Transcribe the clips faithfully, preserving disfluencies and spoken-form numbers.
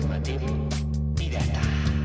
informativo pirata.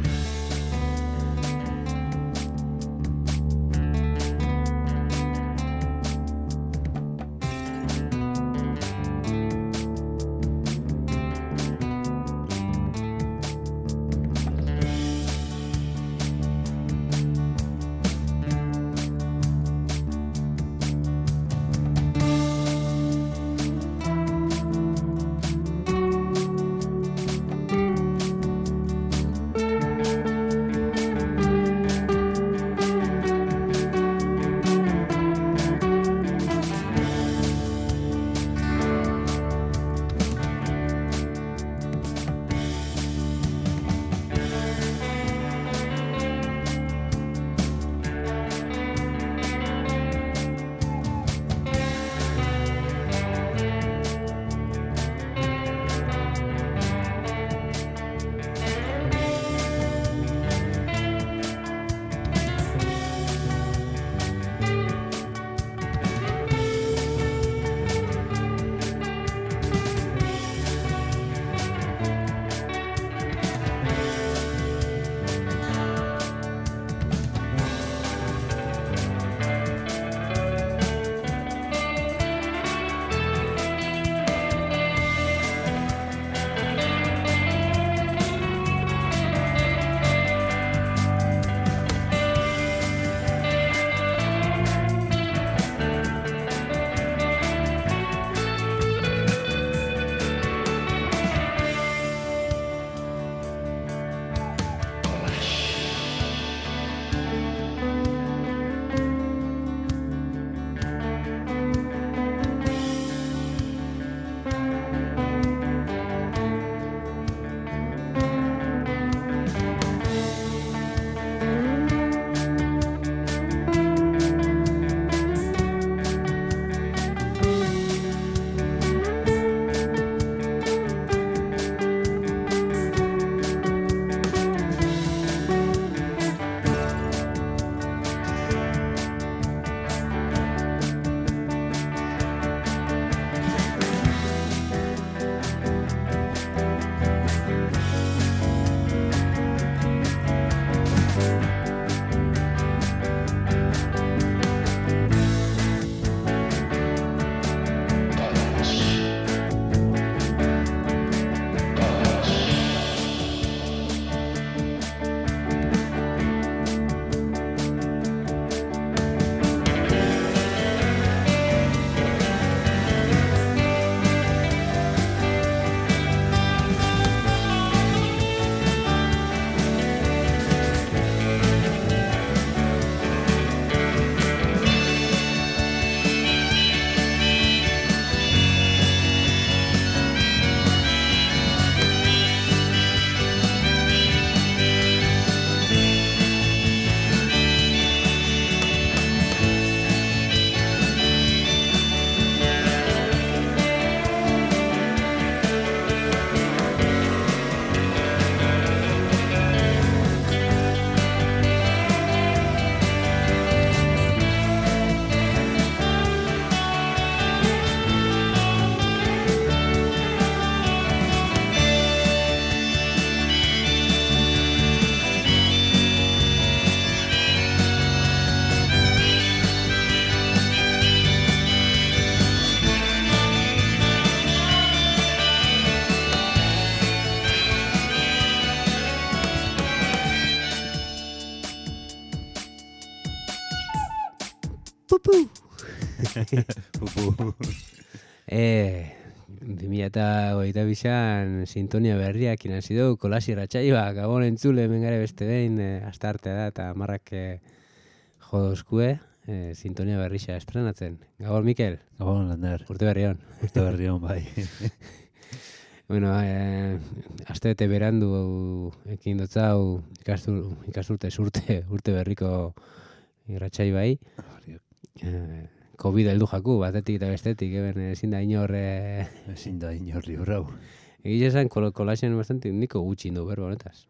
Pupu. Pupu. Eh, bi mila hogeita bian sintonia berriak inasi du, kolasi ratxaiba, gabon entzule, mengare beste behin, eh, astartea da, eta marrak eh, jodozkue, eh, sintonia berrixa estrenatzen. Gabon, Mikel? Gabon, Lander. Urte berrion. Urte berrion, bai. Bueno, eh, aste bete berandu ekin dotzau ikastur, ikasturte urte, urte berriko irratxai bai. Eh, Covid heldu jaku, batetik eta bestetik, eben, ezin da inor... Eh... Ezin da inor librau. Egiz esan, kol kolaxen bastante niko gutxi indu berba honetaz.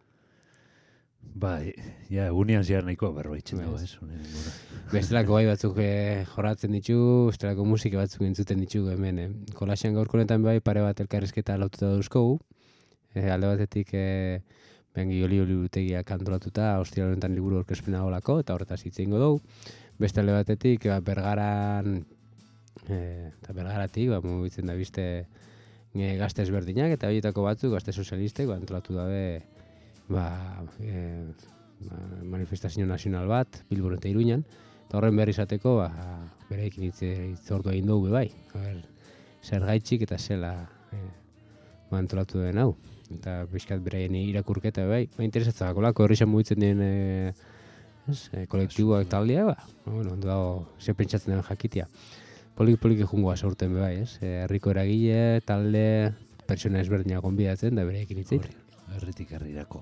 Bai, ja, egunean ziar nahikoa berba itxen dago, ez? Bestelako bai batzuk eh, jorratzen ditu, bestelako musika batzuk entzuten ditu hemen. Eh. Kolaxean gaurko honetan bai pare bat elkarrizketa laututa dauzkogu. E, alde batetik e, bengi oli liburutegia kantolatuta, ostiral honetan liburu aurkezpena olako, eta horretaz hitz egingo dugu. Beste alde batetik, ba, Bergaran, e, eta Bergaratik, ba, mugitzen da biste e, gazte ezberdinak, eta horietako batzuk, gazte sozialistek, ba, antolatu dabe, ba, e, ba, manifestazio nazional bat, Bilbon eta Iruñan, eta horren berri izateko, ba, bereekin hitz ordu egin dugu bai. Ber, zer gaitxik eta zela e, ba, antolatu den hau. Eta pixkat beraien irakurketa bai, ba, interesatzak olako horrexan mugitzen den e, ez, e, kolektiboak taldea, ba, bueno, ondo dago, ze pentsatzen den jakitia. Polik-polik jungoa sorten bai, ez? Herriko eragile, talde, pertsona ezberdinak gonbidatzen da bereekin hitz egiten. Herritik herrirako.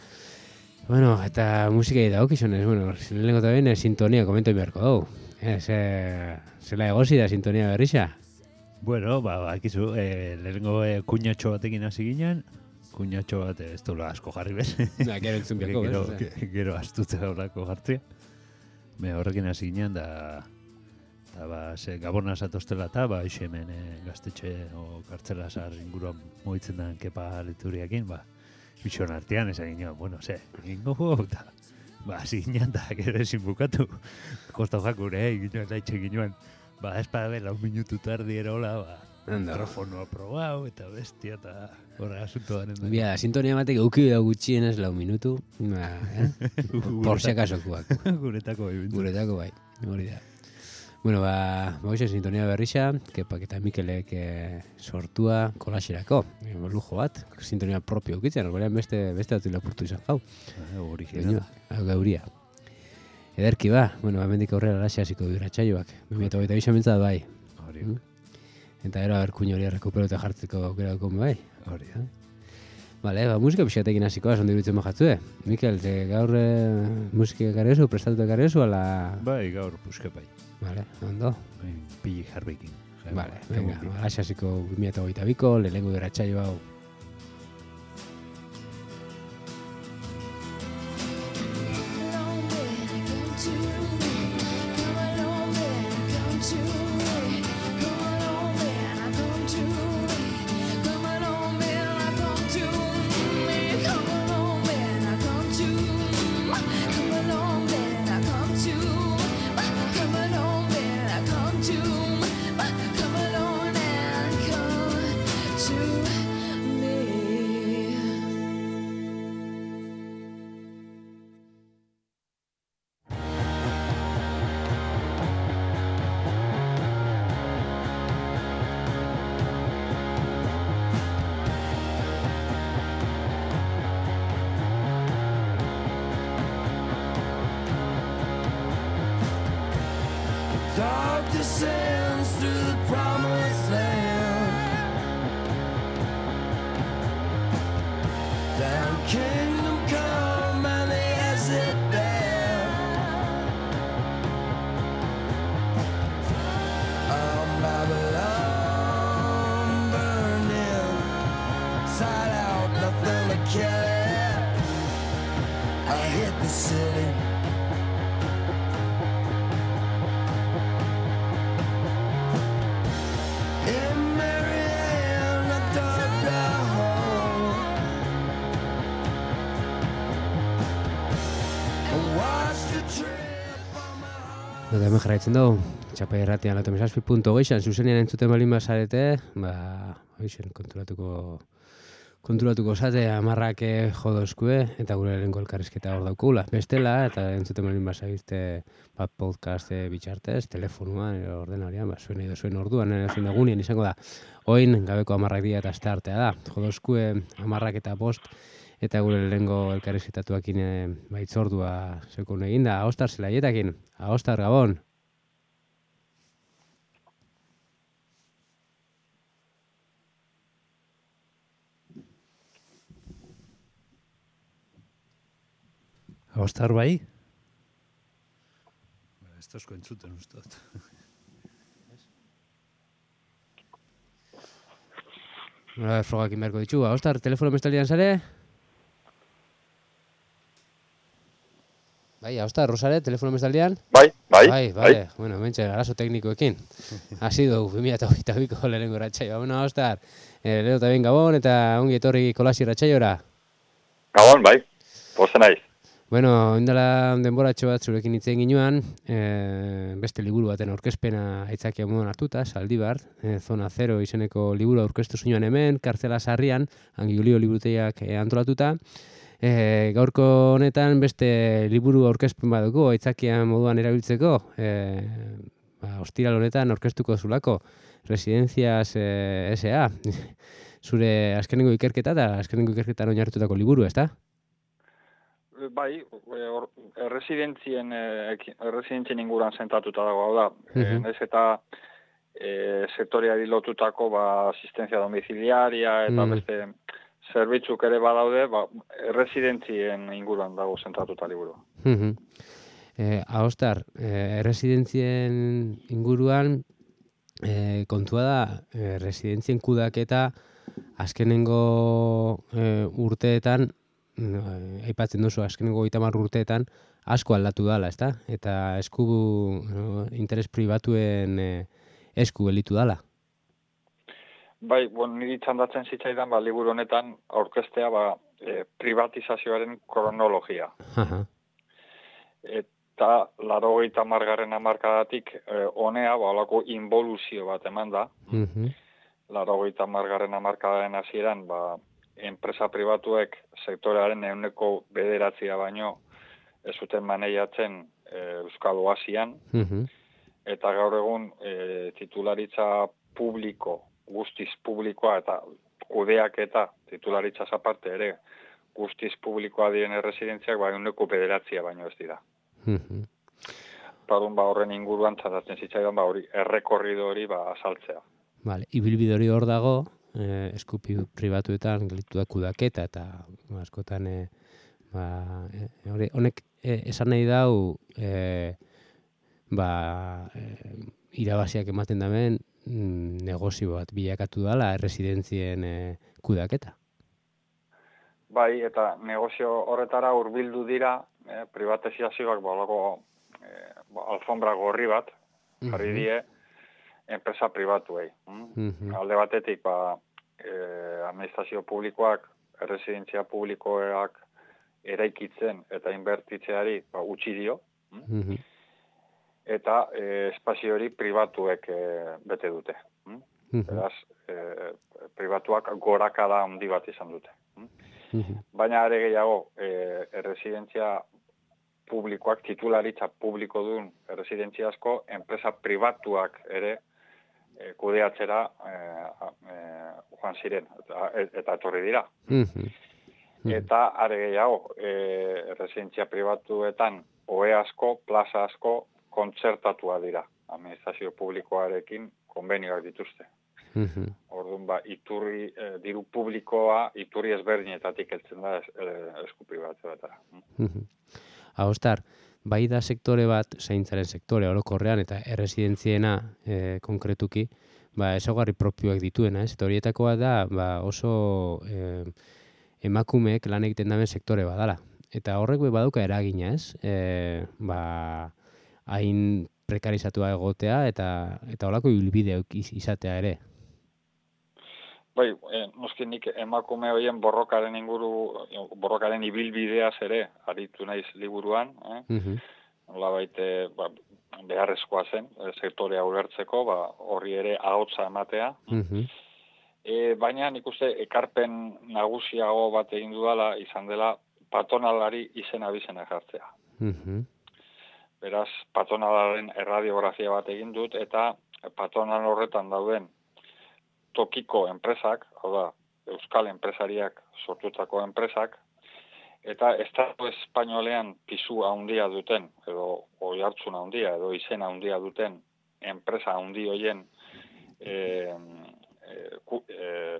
Bueno, eta musikei dagokizunez, bueno, lehenengo eta behin sintonia komentu beharko dugu. Eh, ze, zela egosi da sintonia berrixa? Bueno, ba, bakizu, eh, lehenengo eh, kuñatxo batekin hasi ginen, kuñatxo bat ez dula asko jarri bez. Na, gero entzun biako, gero, bez? ge- gero astutze horrako jartzea. Me horrekin hasi ginen, da, da ba, ze Gabona zatoztela eta, ba, ixe hemen eh, gaztetxe o kartzela zar inguruan mugitzen den kepa lituriakin, ba, bixon artean esan ginen, bueno, ze, egingo gugu, eta, ba, hasi ginen, da, gero ezin bukatu, kosta jakure, eh, ginen, laitxe ginen, ba, ez pa, lau minutu tardi erola, ba, Anda. mikrofonoa probau, eta bestia, eta horre asunto garen da. Bia, sintonia batek euki da gutxienez lau minutu, ba, eh? Por si acasokuak. Guretako bai bintzen. Guretako bai, hori da. Bueno, ba, bagoixe sintonia berrixa, Kepak eta Mikelek eh, sortua kolaxerako, eh, lujo bat, sintonia propio ukitzen, orgorean beste, beste datu lapurtu izan jau. Ah, originala. Hau gauria. Ederki ba, bueno, hemendik aurrera alaxe hasiko du irratsaioak. bi mila hogeita bi mintzat bai. Hori, Mm. Eta ero aberkuin hori errekupero eta jartzeko aukera dukon bai. hori da. Bale, ba, musika pixatekin hasiko da, zondo iruditzen bajatzue. Mikel, te gaur eh, musika ekarriozu, prestatuta ekarriozu, ala... Bai, gaur puske bai. Bale, ondo. Bai, pili jarbekin. Bale, venga, ba, alaxe hasiko bi mila hogeita biko, lehenengo irratsaio hau. Dog descends through the promised land. Down kingdom come and they exit there. On Babylon burning, side out, nothing to kill it. I hit the city. In Marianne, I dug a hole and watched the trip on my heart. Eta hemen jarraitzen dugu, txapa irratian lautamezazpi punto geixan, zuzenean entzuten balin bazarete, ba, hoixen, konturatuko, konturatuko zate, amarrak jodozkue, eta gure lehenko elkarrizketa hor daukula. Bestela, eta entzuten balin bazabizte, ba, podcast bitxartez, telefonuan, edo ordenarian, ba, zuen edo zuen orduan, edo zuen egunien izango da. Oin, gabeko amarrak dira eta asteartea da. Jodozkue amarrak eta bost, eta gure lehenko elkarrizketatuakin e, ba, itzordua zekun eginda, Ahostar zelaietakin. Ahostar, Gabon! Ahostar bai? Ba, ez tozko entzuten uste dut. Nola frogak inberko ditu. Ahostar, telefono bestalian zare? Bai, Ahostar, Rosare, telefono bestaldian? Bai, bai, Bai, bale, bueno, mentxe, arazo teknikoekin. Hasi dugu, bi mila hogeita biko lehenengo ratxaioa. Bueno, Ahostar, E, Leo eta ben Gabon, eta ongi etorri Kolasi irratsaiora. Gabon, bai, poza naiz. Bueno, indala denboratxo bat zurekin hitz egin ginuan, e, beste liburu baten aurkezpena aitzakia moduan hartuta, Zaldibar, e, Zona Zero izeneko liburu aurkeztu zuenean hemen, Kartzela Sarrian, Angilio liburutegiak e, antolatuta. E, gaurko honetan beste liburu aurkezpen baduko, aitzakia moduan erabiltzeko, e, ba, ostiral honetan aurkeztuko zulako, Residencias e, S A Zure azkenengo ikerketa eta azkenengo ikerketan oinarritutako liburu, ezta? Bai, or, erresidentzien, erresidentzien inguruan zentatuta dago, hau da. Mhm. Ez eta e, sektoreari lotutako ba, asistentzia domiciliaria eta Mm. beste zerbitzuk ere badaude, ba, erresidentzien inguruan dago zentatuta liburu. Mhm. Eh, Ahostar, eh, erresidentzien inguruan eh, kontua da, eh, residentzien kudaketa azkenengo eh, urteetan, eh, aipatzen duzu azkenengo hogeita hamar urteetan, asko aldatu dala, ezta? Eta esku no, interes pribatuen eh, esku gelditu dala. Bai, bon, niri txandatzen zitzaidan, ba, liburu honetan aurkeztea ba, e, privatizazioaren kronologia. Aha. Eta laurogeita hamargarren hamarkadatik e, honea, ba, holako involuzio bat eman da. Mhm. Laurogeita hamargarren hamarkadaren hasieran, ba, enpresa pribatuek sektorearen ehuneko bederatzia baino ez zuten maneiatzen e, Euskal Oasian, Mhm. eta gaur egun e, titularitza publiko, guztiz publikoa eta kudeak eta titularitza aparte ere guztiz publikoa diren erresidentziak ba ehuneko bederatzia baino ez dira. Mhm. Padun ba horren inguruan txatatzen zitzaidan ba hori errekorrido hori ba azaltzea. Vale, ibilbide hori hor dago, eh, esku pi- pribatuetan gelditu da kudaketa eta ba, askotan eh, ba, eh, hori- honek eh, esan nahi dau eh, ba, eh, irabaziak ematen damen mm, negozio bat bilakatu dala erresidentzien eh, kudaketa. Bai, eta negozio horretara hurbildu dira eh, privatizazioak ba holako eh, ba, alfombra gorri bat jarri Mhm. die enpresa pribatuei. Mm? Mhm. Alde batetik ba eh, administrazio publikoak, erresidentzia publikoak eraikitzen eta inbertitzeari ba, utzi dio, Mhm. eta e, espazio hori pribatuek e, bete dute. Mm? Mhm. Beraz, e, pribatuak gorakada handi bat izan dute. Mm? Mhm. Baina are gehiago, e, erresidentzia publikoak, titularitza publiko duen erresidentzia asko, enpresa pribatuak ere e, kudeatzera e, e, joan ziren, eta, eta etorri dira. Mhm. Eta are gehiago, e, erresidentzia pribatuetan ohe asko, plaza asko, kontzertatua dira. Administrazio publikoarekin konbenioak dituzte. Mhm. Orduan, ba, iturri, e, diru publikoa, iturri ezberdinetatik heltzen da es, e, esku pribatzetara. Mhm. Ahostar, bai da sektore bat, zaintzaren sektore orokorrean eta erresidentziena e, konkretuki, ba, ezaugarri propioak dituena, ez? Eta horietakoa da ba, oso e, emakumeek lan egiten daben sektore badala. Eta horrek be baduka eragina, ez? E, ba, hain prekarizatua egotea eta eta holako ibilbideak iz- izatea ere. Bai, e, noski nik emakume horien borrokaren inguru, borrokaren ibilbideaz ere aritu naiz liburuan, eh? Mhm. Nolabait eh, ba, beharrezkoa zen, eh, sektorea ulertzeko, ba, horri ere ahotsa ematea. Mhm. E, baina nik uste ekarpen nagusiago bat egin dudala izan dela patronalari izena bizena jartzea. Mhm. Beraz, patronalaren erradiografia bat egin dut eta patronal horretan dauden tokiko enpresak, hau da, euskal enpresariak sortutako enpresak, eta estatu espainolean pisu handia duten, edo oihartzun handia, edo izena handia duten enpresa handi hoien e, e, ku, e,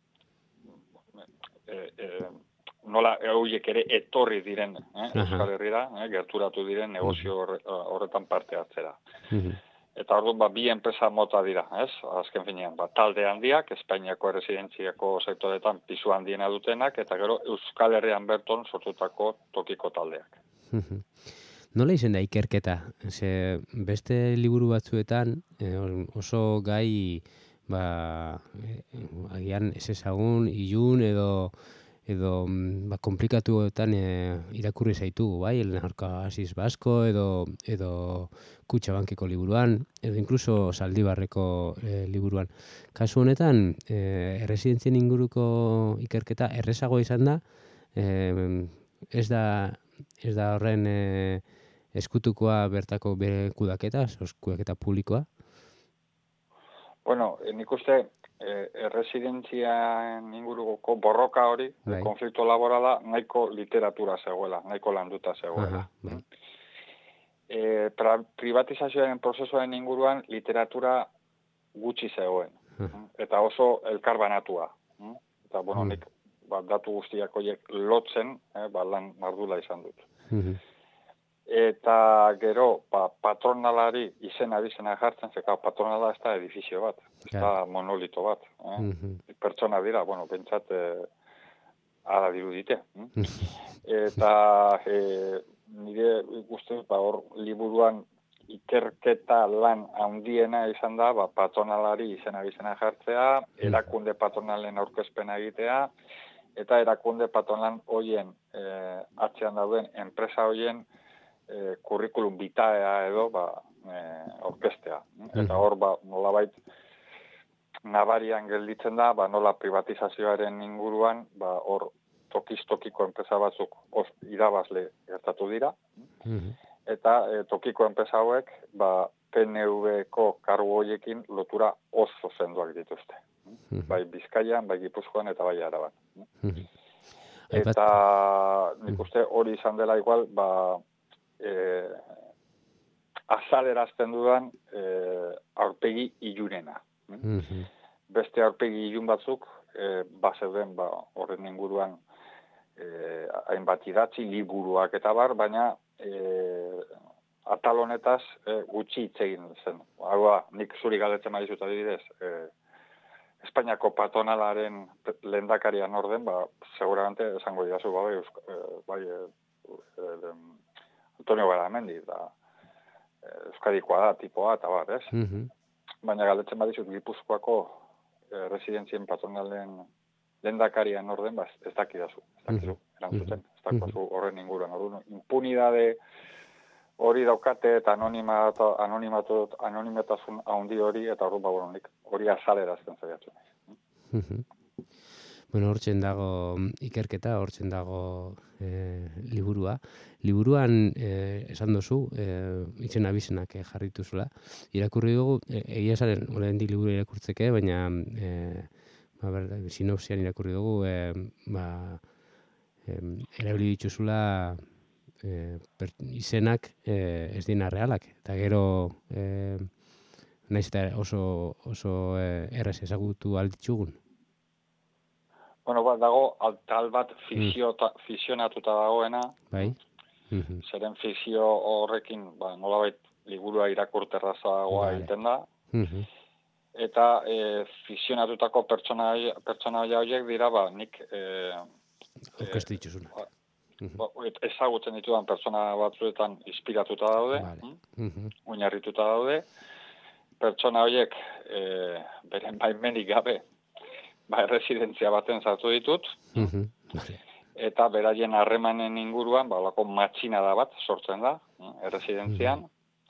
e, e, nola horiek ere etorri diren eh, Euskal Herrira, eh, gerturatu diren negozio horre, horretan parte hartzera. Mhm. Eta orduan ba, bi enpresa mota dira, ez? Azken finean, ba, talde handiak, Espainiako erresidentziako sektoretan pisu handiena dutenak, eta gero Euskal Herrian berton sortutako tokiko taldeak. Mhm. Nola izen da ikerketa? Ze beste liburu batzuetan eh, oso gai ba, e, agian ez ezagun, ilun edo edo ba, komplikatuetan e, irakurri zaitugu, bai, Elnarka Asis Basko edo edo Kutxabankeko liburuan, edo inkluso Zaldibarreko e, liburuan. Kasu honetan, e, erresidentzien inguruko ikerketa errezago izan da, e, ez da ez da horren e, eskutukoa bertako bere kudaketa, kudaketa publikoa. Bueno, nik uste eh, erresidentzian inguruko borroka hori, Bai. konflikto laborala, nahiko literatura zegoela, nahiko landuta zegoela. Aha, bai. E, pra, privatizazioaren prozesuaren inguruan literatura gutxi zegoen. Aha. Eta oso elkarbanatua. Eta, bueno, Mm. nik ba, datu guztiak horiek lotzen, eh, ba, lan mardula izan dut. Mhm. Eta gero, ba, patronalari izen abizena jartzen, zeka patronala ez da edifizio bat, ez da Claro. monolito bat. Eh? Mhm. Pertsona dira, bueno, pentsat, eh, ara dirudite. hm? Eta e, nire ikuste, ba, hor liburuan ikerketa lan handiena izan da, ba, patronalari izena bizena jartzea, erakunde patronalen aurkezpena egitea, eta erakunde patronal hoien e, atzean dauden enpresa hoien e, kurrikulum vitaea edo ba, e, aurkeztea. Eta hor, ba, nolabait, nabarian gelditzen da, ba, nola privatizazioaren inguruan, ba, hor tokiz-tokiko enpresa batzuk os, irabazle gertatu dira, Mhm. eta e, tokiko enpresa hauek ba, P N V-ko kargu horiekin lotura oso sendoak dituzte. Mhm. Bai Bizkaian, bai Gipuzkoan eta bai Araban. Mhm. Eta nik uste hori izan dela igual, ba, e, azalerazten dudan e, aurpegi ilunena. Mhm. Beste aurpegi ilun batzuk, e, bazeuden ba, horren inguruan e, hainbat idatzi, liburuak eta bar, baina e, atal honetaz e, gutxi hitz egin zen. Hau da, nik zuri galdetzen badizut adibidez, e, Espainiako patronalaren lehendakarian orden, ba, seguramente esango didazu, ba, bai, Eusk- e, bai e, e, Antonio Garamendi, da, e, Euskadikoa da, tipoa, eta bar, ez? Mhm. Baina galdetzen badizut Gipuzkoako e, residentzien patronalen lehendakarian orden, ba, ez dakidazu, ez dakizu, erantzuten, ez dakidazu horren inguruan. Orduan, impunidade hori daukate eta anonimatu, anonimatu, anonimatasun handi hori, eta orduan, ba, bueno, nik hori azalerazten zaiatu. Mhm. Bueno, hortzen dago ikerketa, hortzen dago e, liburua. Liburuan e, esan duzu, e, itzen abizenak e, jarrituzula. Irakurri dugu, e, egia esan, oraindik liburu irakurtzeke, baina e, ba, ber, sinopsian irakurri dugu, e, ba, e, erabili dituzula e, per, izenak e, ez dina realak. Eta gero, e, naiz eta oso, oso e, erraz ezagutu alditzugun. Bueno, bat dago, tal bat fizio, fizionatuta dagoena, Bai. Mhm. zeren fizio horrekin, ba, nolabait liburua irakurterrazagoa Vale. egiten da, Mhm. eta e, fizionatutako pertsona pertsona horiek dira, ba, nik e, Aurkeztu dituzuna. ba, Mhm. ba, ezagutzen ditudan pertsona batzuetan inspiratuta daude, Vale. hm? Mhm. oinarrituta daude, pertsona horiek e, beren baimenik gabe, ba, erresidentzia baten sartu ditut, Mhm. Vale. eta beraien harremanen inguruan, ba, olako matxinada bat sortzen da, erresidentzian,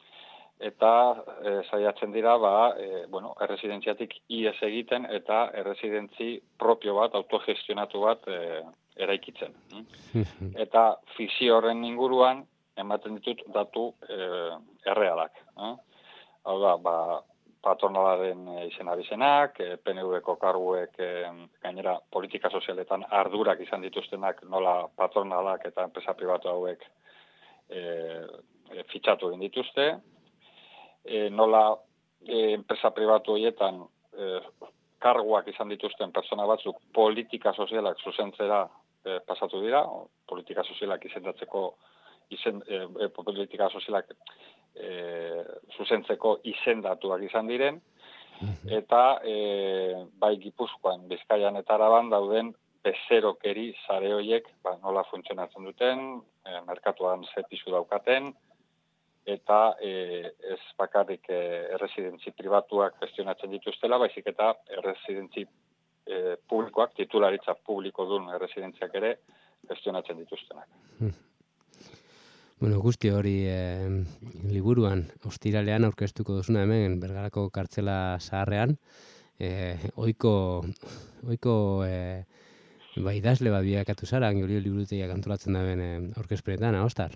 eta e, saiatzen dira, ba, e, bueno, erresidentziatik ies egiten, eta erresidentzi propio bat, autogestionatu bat e, eraikitzen. Mhm. Eta fizio horren inguruan, ematen ditut datu e, errealak. Eh? Hau da, ba, patronalaren izen abizenak, e, P N V-ko karguek e, gainera politika sozialetan ardurak izan dituztenak nola patronalak eta enpresa pribatu hauek e, e, fitxatu egin dituzte, e, nola e, enpresa pribatu horietan e, karguak izan dituzten pertsona batzuk politika sozialak zuzentzera e, pasatu dira, o, politika sozialak izendatzeko izen, e, e, politika sozialak e, zuzentzeko izendatuak izan diren, eta e, bai Gipuzkoan, Bizkaian eta Araban dauden bezerokeri sare horiek ba, nola funtzionatzen duten, e, merkatuan ze pisu daukaten, eta e, ez bakarrik e, erresidentzi pribatuak gestionatzen dituztela, baizik eta erresidentzi e, publikoak, titularitza publiko duen erresidentziak ere gestionatzen dituztenak. Bueno, guzti hori eh, liburuan, ostiralean aurkeztuko duzuna hemen, Bergarako kartzela zaharrean, eh, oiko, oiko eh, ba, idazle bat bilakatu zara, Angolio liburutegiak antolatzen daben eh, aurkezpenetan, Ostar?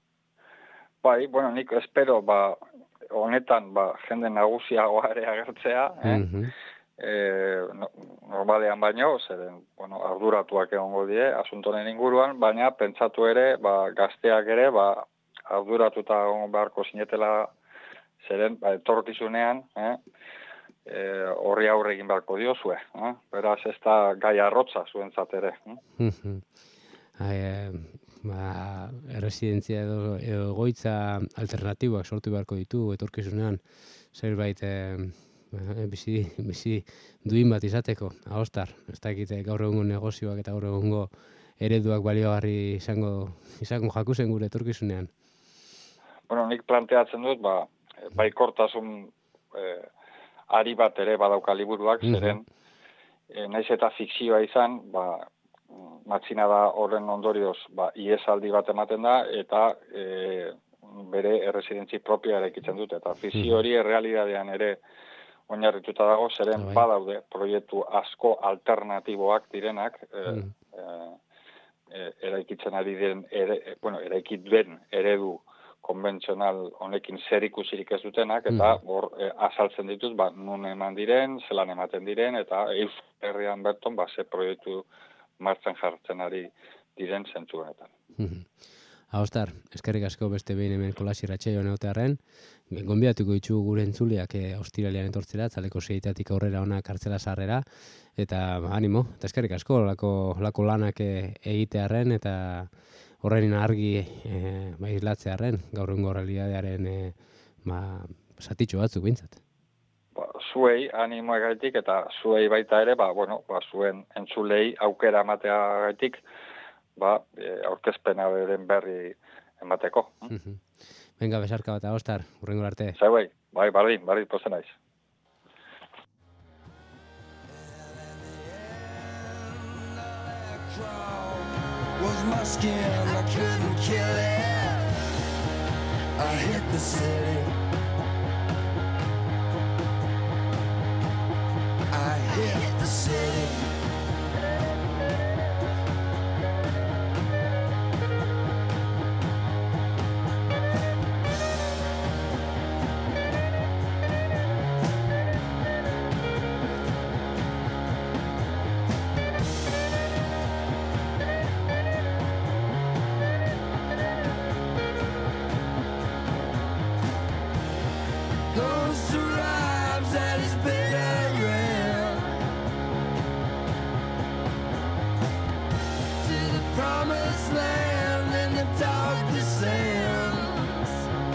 Bai, bueno, nik espero, ba, honetan, ba, jende nagusiagoa ere agertzea, eh? Mhm. E, no, normalean baino, zeren, bueno, arduratuak egongo die, asuntonen inguruan, baina pentsatu ere, ba, gazteak ere, ba, arduratuta egon beharko sinetela, zeren, ba, etorkizunean, eh? E, horri aurre egin beharko diozue, eh? Beraz, ez da gai arrotza zuentzat ere. Eh? Mhm. Eh, ba, erresidentzia edo, edo egoitza alternatiboak sortu beharko ditu etorkizunean, zerbait eh, bizi, bizi duin bat izateko, Ostar, ez dakite gaur egungo negozioak eta gaur egungo ereduak baliogarri izango, izango jakuzen gure etorkizunean. Bueno, nik planteatzen dut, ba, baikortasun eh, ari bat ere badauka liburuak, Mhm. zeren, eh, naiz eta fikzioa izan, ba, matxinada horren ondorioz, ba, iesaldi bat ematen da, eta e, bere erresidentzi propia eraikitzen dute. Eta fikzio hori errealidadean ere oinarrituta dago, zeren Bai. badaude proiektu asko alternatiboak direnak, e, Mhm. e, eraikitzen ari diren, ere, bueno, eraikit duen eredu konbentzional honekin zer ikusirik ez dutenak, eta hor e, azaltzen dituz, ba, nun eman diren, zelan ematen diren, eta Euskal Herrian berton, ba, ze proiektu martxan jartzen ari diren zentzu honetan. Mhm. Ostar, eskerrik asko beste behin hemen Kolasi Irratsaioan egotearren, gonbidatuko ditugu gure entzuleak e, ostiralean etortzera, Tzaleko seietatik aurrera ona kartzela zaharrera, eta ba, animo, eta eskerrik asko lako, lako lanak e, egitearren, eta horren argi e, ba, islatzearren, gaur egungo realidadearen e, ba, zatitxo batzuk bintzat. Ba, zuei animo egaitik eta zuei baita ere, ba, bueno, ba, zuen entzulei aukera ematea gaitik, ba, e, aurkezpena beren berri emateko. Mhm. Venga, besarka bat, Ostar, hurrengo arte. Zauei, bai, bardin, bardin, pozen naiz. Was my skin, I couldn't kill it. I hit the city. I hit the city. Those arrives at his bitter end. To the promised land and the dark descends.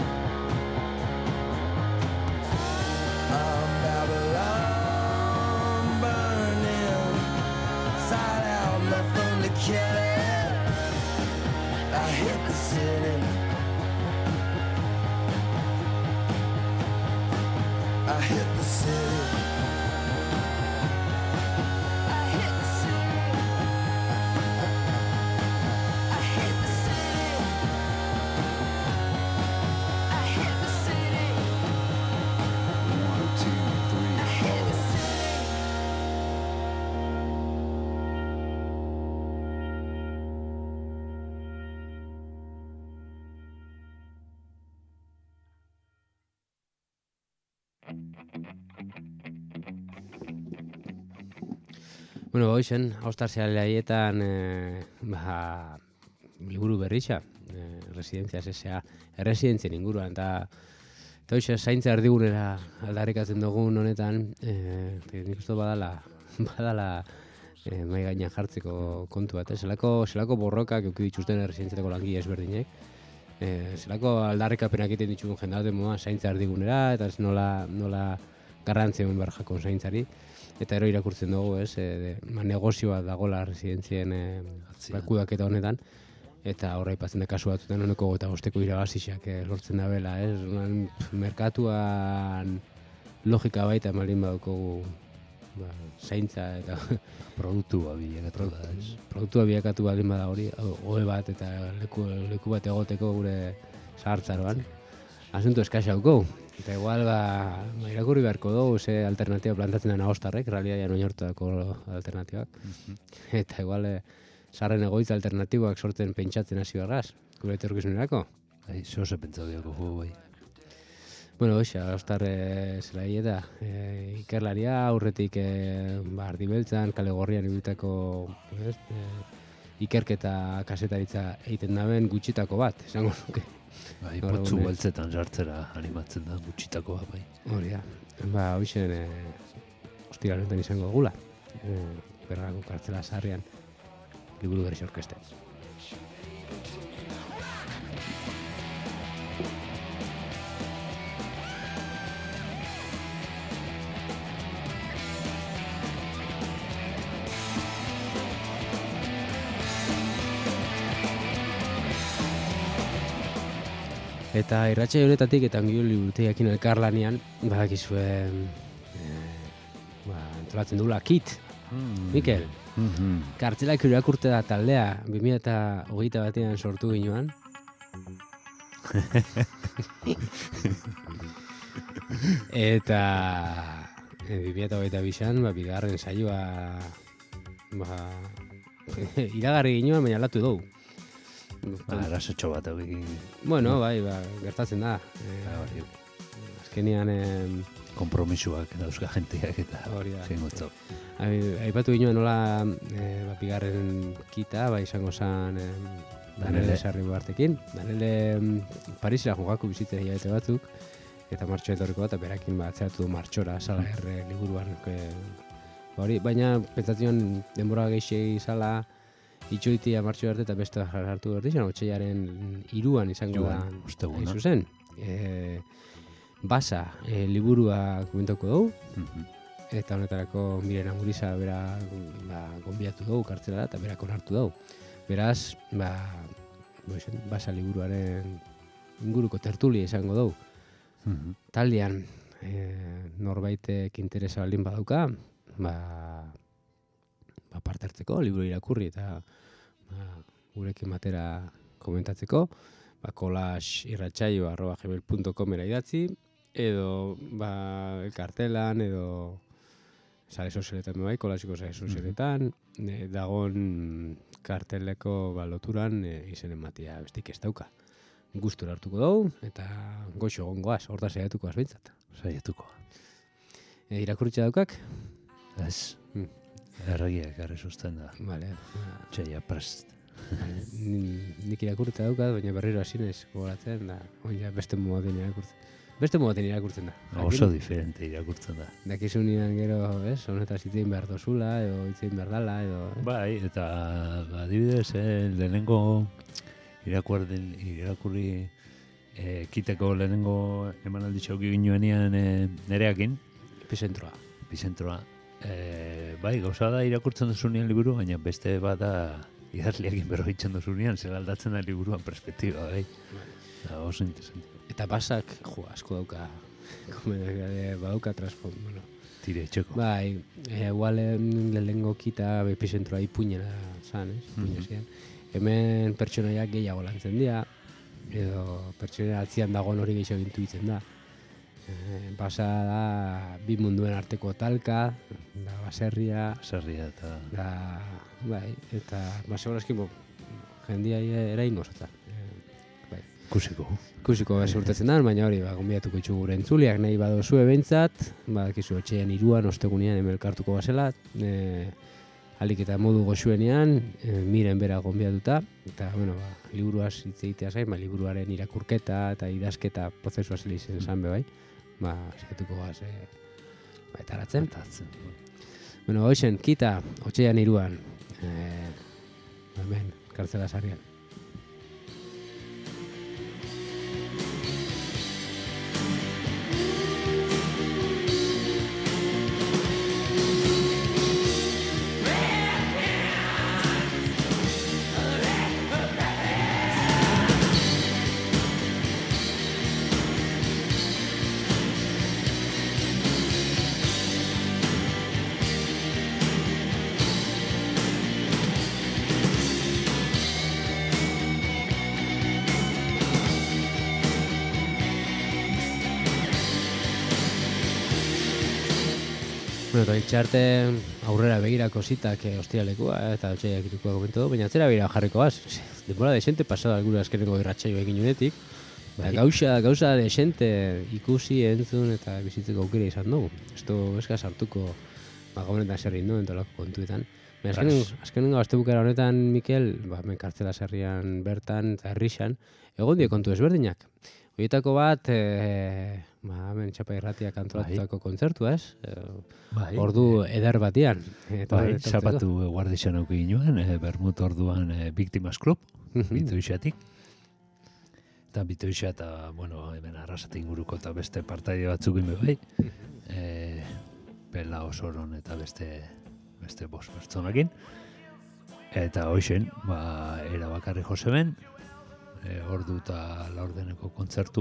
I'm Babylon burning, side out, nothing to kill it. I hit the city. I hit the city. I hit the city. I hit the city. I hit the city. One, two, three, I hit the city. Bueno, hoizen, Ostar Zealeaietan e, ba, liburu berritxa, e, Residencias S A, erresidentzien inguruan, eta eta hoize, zaintza erdigunera aldarrikatzen dugun honetan, e, nik uste badala, badala e, mai gainean jartzeko kontu bat, eh? zelako, zelako borrokak euki dituzten erresidentzietako langile ezberdinek, e, zelako aldarrikapenak egiten ditugun jendaten moa zaintza erdigunera, eta ez nola, nola garrantzia eman behar jakon zaintzari. Eta ero irakurtzen dugu, ez, e, de, ma, negozioa dagola residentzien e, ba, kudaketa honetan. eta horra ipatzen da kasu batzutan honeko eta bosteko irabazixak eh, lortzen da bela, ez? Orduan, pff, merkatuan logika baita malin badukogu ba, zaintza eta Produktua bilakatu da, ez? produktua bilakatu baldin bada hori, ohe bat eta leku, leku bat egoteko gure zahartzaroan. Asunto eskasa dauko. Eta igual, ba, ba, irakurri beharko dugu ze alternatiba plantatzen dena ostarrek, realidadean oinortutako alternatibak. Eta igual, eh, sarren egoitza alternatiboak sortzen pentsatzen hasi barraz, gure etorkizunerako. Bai, zoze pentsatu diako gu, bai. Bueno, oixa, ostar e, zela eta e, ikerlaria aurretik e, ba, Ardibeltzan, Kale Gorrian ibitako e, ikerketa kasetaritza egiten daben gutxitako bat, esango nuke. Bai, Gaur potzu egunez. beltzetan sartzera animatzen da gutxitakoa, bai. Hori da. Ba, hoixen e, ostiraletan izango gula. E, Bergarako kartzela sarrian liburu berri orkeste. Eta irratsaio honetatik eta Ongioli liburutegiarekin elkarlanean badakizue e, ba, antolatzen dugula Kit, Mm. Mikel. Mhm. Kartzelak irakurte da taldea bi mila hogeita batean sortu ginoan. Eta e, bi mila hogeita bian, ba, bigarren saioa ba, iragarri ginoan, baina aldatu dugu. Ba, arasotxo bat egin. Bueno, bai, ba, gertatzen da. E, Ba, bai, azkenean em, kompromisoak dauzka jenteak eta Hori da. zein gutzo. ai- aipatu ginoen nola e, ba, bigarren kita, ba, izango zen e, Danele Danele. Sarri Bartekin. Danele em, Parisera jogako bizitzen hilabete batzuk, eta martxoa etorriko bat, eta berakin ba, atzeratu du martxora, sala erre liburuan. E, ba, hori, baina pentsatzen denbora gehiago izala, itxoitia martxoa arte eta beste hartu berdi, zan, otxaiaren iruan izango Joan, da. osteguna. Hain zuzen. E, Basa e, liburua komentauko dugu, Mhm. eta honetarako Miren Anguriza bera ba, gonbiatu dugu kartzelara eta berak onartu dugu. Beraz, ba, boixen, Basa liburuaren inguruko tertulia izango dugu. Mhm. Taldean e, norbaitek interesa baldin badauka, ba, ba parte hartzeko, liburu irakurri eta ba, gurekin batera komentatzeko, ba, kolas irratsaio arroba gmail punto comera idatzi, edo ba, kartelan, edo sare sozialetan bai, kolasiko sare sozialetan, e, dagon karteleko ba, loturan e, izen ematia bestik ez dauka. Gustura hartuko dugu, eta goxo gongoaz, horta saiatuko azbintzat. Saiatuko. E, irakurritza daukak? Ez. Mm. Erregiak garri susten da. Vale. Txaila prest. Ni- Nik irakurrita daukat, baina berriro hasinez gogoratzen da. Oina beste modaten irakurtzen. Beste modaten irakurtzen da. Oso diferente irakurtzen da. Dakizu nian gero, ez, honetaz hitzein behar dozula, edo hitzein behar dala, edo... Eh? Bai, eta adibidez, eh, lehenengo irakurden, irakurri eh, kiteko lehenengo emanaldi txauki ginoenean eh, nereakin, Epizentroa. bizentroa. Eh, bai, gauza da irakurtzen duzunean liburu, baina beste bada idazleakin berroitzen duzunean, zer aldatzen da liburuan perspektiba, bai. Da, oso interesante. Eta basak, jo, asko dauka, komediade, badauka transform, bueno. Tire etxeko. Bai, e, igual em, lehenengo kita epizentroa ipuñera zan, ez? Ipuña Mhm. zian. Hemen pertsonaiak gehiago lantzen dira, edo pertsonaia atzian dagoen hori gehiago intuitzen da. E, basa da bi munduen arteko talka, da baserria, Sarria eta... da, bai, eta basegorazki bo, jendia erain gozatzen. Kusiko. Ikusiko urtetzen da, baina hori, ba, gonbidatuko itxu gure entzuliak nahi badozue behintzat, badakizu etxean iruan, ostegunean hemen elkartuko bazela, e, alik eta modu goxuenean, e, miren bera gonbidatuta, eta, bueno, ba, liburuaz hitz egitea zain, ba, liburuaren irakurketa eta idazketa prozesua zela izen esan be bai, ba, saiatuko gaz, e, ba, etaratzen. Atatzen. Bueno, hoxen, kita, otxean iruan, e, hemen, kartzela sarrian. Bueno, eta itxarte aurrera begirako zitak eh, ostiralekua, eh, eta otxaiak irukua komentu du, baina atzera begira jarriko baz. Denbora desente pasada alguna azkeneko irratsaio egin unetik, eta gauza, gauza desente ikusi, entzun eta bizitzeko aukera izan dugu. Esto eskaz hartuko gabonetan zerri induen tolako kontuetan. Azkenengo, azkenengo astebukera honetan, Mikel, ba, men kartzela zerrian bertan eta herrixan, egon die kontu ezberdinak. Horietako bat, e, ba, hemen txapa irratiak antolatutako kontzertua, ez? E, Bai. Ordu eder batian. Eta Bai, etortzeko. zapatu guardixan auki ginoen, e, Bermut orduan e, Victimas Club, Bitoixatik. Eta Bitoixa eta, bueno, hemen Arrasate inguruko eta beste partaide batzuk ime bai. e, Pela Osoron eta beste beste bost pertsonakin. Eta hoxen, ba, era bakarri joseben, e, ordu eta laurdeneko kontzertu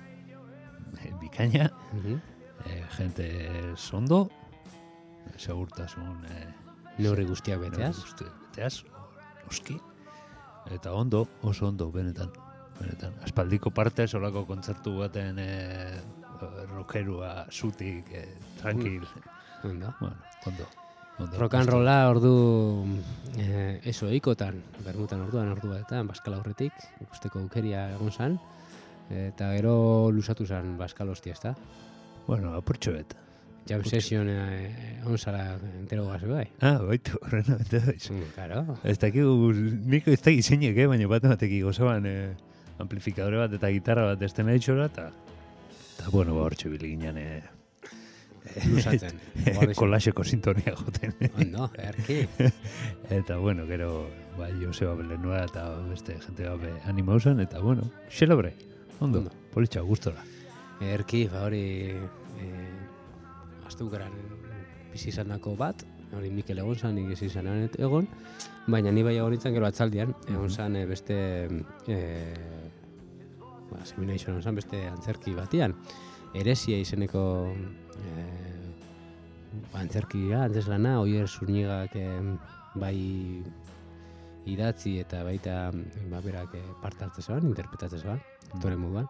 e, bikaina, Mhm. e, gente sondo, e, segurtasun e, Neurri guztiak beteaz. neurri guztiak beteaz, noski, eta ondo, oso ondo, benetan. Benetan, aspaldiko parte solako kontzertu baten e, rockerua, zutik, e, tranquil, Ondo. bueno, ondo. ondo. Rock and rolla ordu eh, eso eikotan, bermutan orduan ordu batetan, Baskal aurretik, ikusteko aukeria egon zan, eta gero lusatu zan Baskal hostia, ezta? Bueno, apurtxo bet. Jam session eh, on zara entero gaz, bai? Ah, baitu, horrena bete daiz. Mm, Claro. Ez dakigu, niko ez dakik zeinek, eh? Baina bat ematek gozaban eh, amplifikadore bat eta gitarra bat estena itxora, eta eta bueno, ba, hortxe biliginen eh, Lusatzen. kolaxeko sintonia joten. Ondo, erki. Eta bueno, gero bai Joseba Belenua eta beste jente gabe anima usan, eta bueno, xelebre, ondo, Ondo. politxa, gustora. Erki, ba hori eh, astukaran bizi izandako bat, hori Mikel egon zan, nik ez izan egon, baina ni bai egon nintzen gero atzaldian, egon zan eh, beste eh, ba, semination egon zan beste antzerki batian. Eresia izeneko eh, ba, antzerkia, antzeslana, Oier Zurnigak eh, bai idatzi eta baita ba, berak eh, parte hartze zeban, interpretatzen zeban, aktore moduan.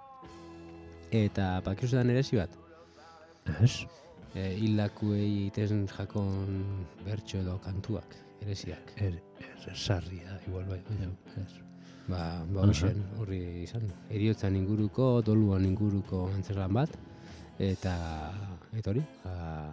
Eta bakizudan eresi bat, Ez? e, hildakuei egiten jakon bertso edo kantuak, eresiak. Er, er, sarria, igual bai, baina, ez. Ba, ba hoxen, horri izan. Heriotzan inguruko, doluan inguruko antzeslan bat, eta, eta hori, ba,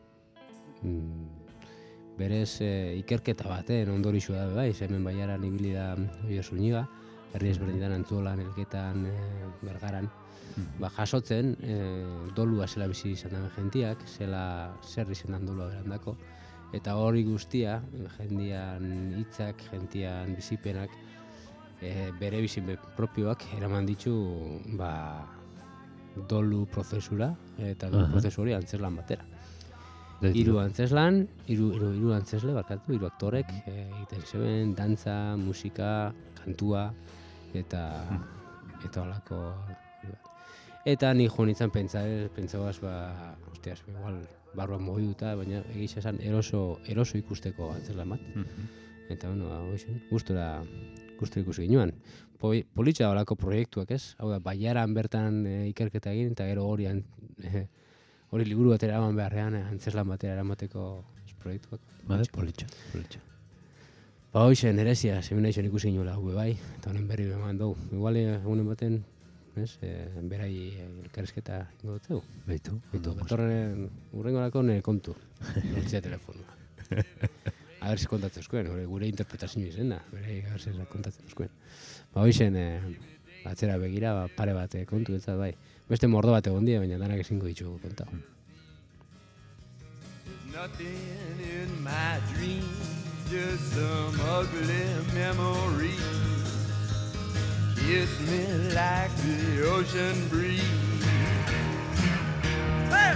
mm, berez e, ikerketa baten ondorixua da bai, hemen baiaran ibili da Oier Zurniga, herri ezberdinetan Antzuolan, Elgetan, e, Bergaran, ba, jasotzen e, dolua zela bizi izan den jentiak, zela zer izan den dolua berandako, eta hori guztia, jendian hitzak, jentian bizipenak, e, bere bizin propioak eraman ditu ba, dolu prozesura, eta dolu Aha. prozesu hori antzeslan batera. Deitu. Hiru antzeslan, hiru hiru hiru antzesle barkatu, hiru aktorek e, egiten zeben dantza, musika, kantua eta eta holako hori bat. Eta ni jo nintzen pentsa, pentsabaz ba, hostias, igual barruan mugiduta, baina egia esan eroso eroso ikusteko antzeslan bat. Mhm. Eta bueno, ba, hoxen, gustora gustora ikusi ginoan. Poi- Politxa holako proiektuak, ez? Hau da, Baiaran bertan e, ikerketa egin eta gero hori an- e, hori liburu batera eraman beharrean, eh, antzeslan batera eramateko ez, proiektuak. Bai, politxa, politxa. Ba hoxen, eresia, semination ikusi ginoela hue bai, eta honen berri eman dugu. Igual eh, egunen baten, ez, e, berai eh, elkarrizketa ingo dutzeu. Beitu, ondo. Datorren urrengorako nire kontu, nortzea telefonua. A ber si kontatzen eskuen, gure, gure interpretazio izena, bere a ber si kontatzen eskuen. Ba hoxen, e, atzera begira, ba, pare bat eh, kontu ez da bai. Beste mordo bat egon die, baina danak ezingo ditugu kontau. Nothing in my dreams, just some ugly memories. Kiss me like the ocean breeze. Hey!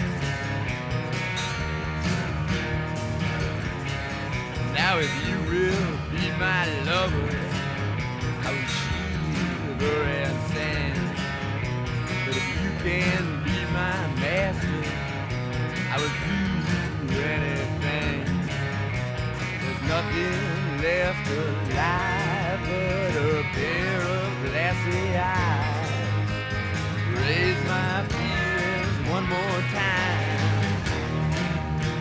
Now if you will be my lover, I will shiver and sand. But if you can be my master, I would do anything. There's nothing left alive but a pair of glassy eyes. Raise my feelings one more time.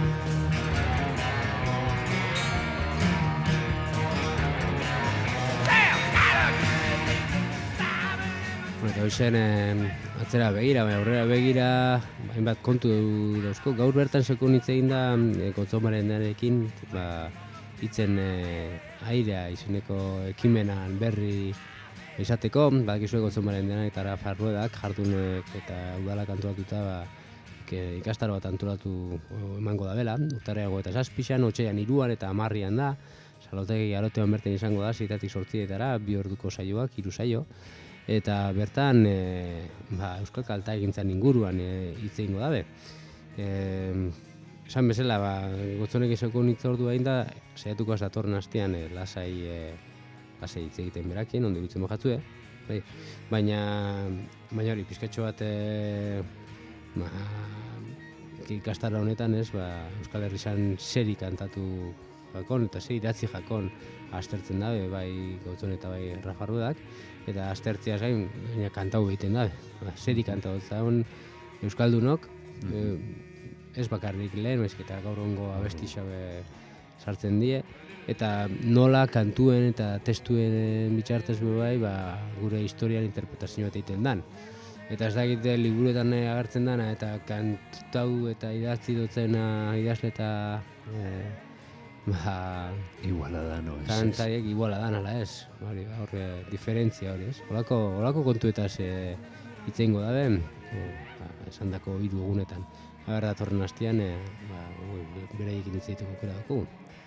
Eta hoxen atzera begira, bai, aurrera begira, hainbat kontu dauzko. Gaur bertan sekun hitz egin da e, Gotzomaren denarekin, ba, hitzen e, airea izeneko ekimenan berri izateko, badakizue Gotzomaren denak eta Farruedak jardunek eta udalak antolatuta ba, ikastaro bat antolatu emango da bela, urtarriago eta zazpixan, otxean iruan eta amarrian da, salotegi arotean berten izango da, zeitatik sortzietara, bi orduko saioak, hiru saio, eta bertan e, ba, Euskal Kalta egintzan inguruan hitz e, egingo dabe. E, esan bezala, ba, Gotzonek izoko hitz ordu behin da, saiatuko azatorren hastean e, lasai, e, lasai hitz egiten berakien, ondo irutzen mojatzue, bai. baina, baina hori, pizkatxo bat e, ba, ikastara honetan ez, ba, Euskal Herrizan seri kantatu jakon, eta seri idatzi jakon aztertzen dabe, bai Gotzon eta bai Rafarruedak, eta aztertzea gain baina kantau egiten dabe. Ba, seri kantau zaun Euskaldunok, mm-hmm. e, ez bakarrik lehen, baizik eta gaur ongo abesti xabe sartzen die, eta nola kantuen eta testuen bitxartez bai, ba, gure historian interpretazio bat egiten dan. Eta ez dakit liburuetan agertzen dana eta kantau eta idatzi dutzena idazle eta e, ba, iguala da, no? Kantaiek iguala da, nala ez. Hori, horre, diferentzia hori ez. Olako, olako kontuetaz e, itzeingo dabe, e, ba, esan dako hiru egunetan. Haber datorren hastian, e, ba, bereikin itzeiteko aukera dugu.